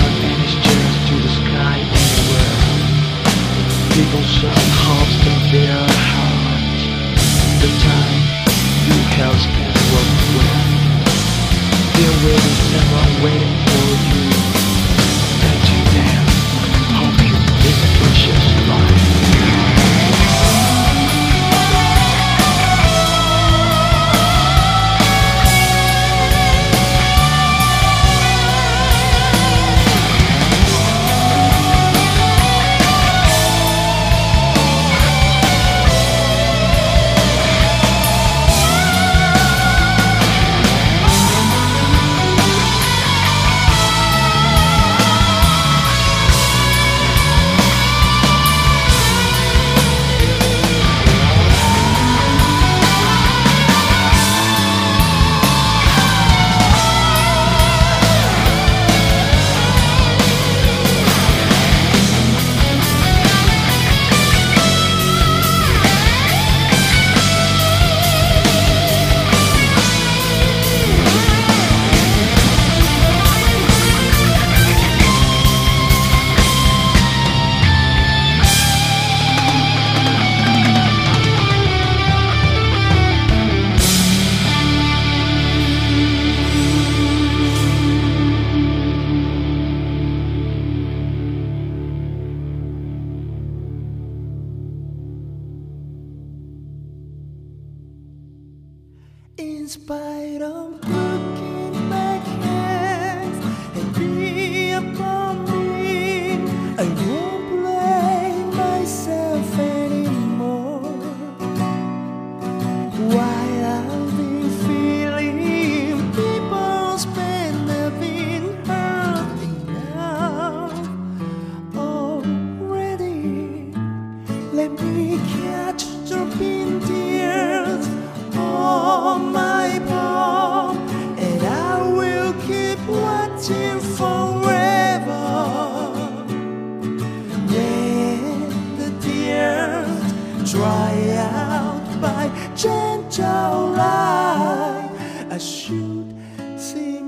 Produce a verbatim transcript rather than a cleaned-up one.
heart and his chest to the sky anywhere. People shout hopes in their heart. The time you have spent was well. There will be someone waiting for you. And to them, hope you live a precious life. In spite of looking back hands and be upon me, I won't blame myself anymore. While I've been feeling people's pain, I've been hurt enough already. Let me catch dropping tears on my palm, and I will keep watching forever. When the tears dry out by gentle light, I should sing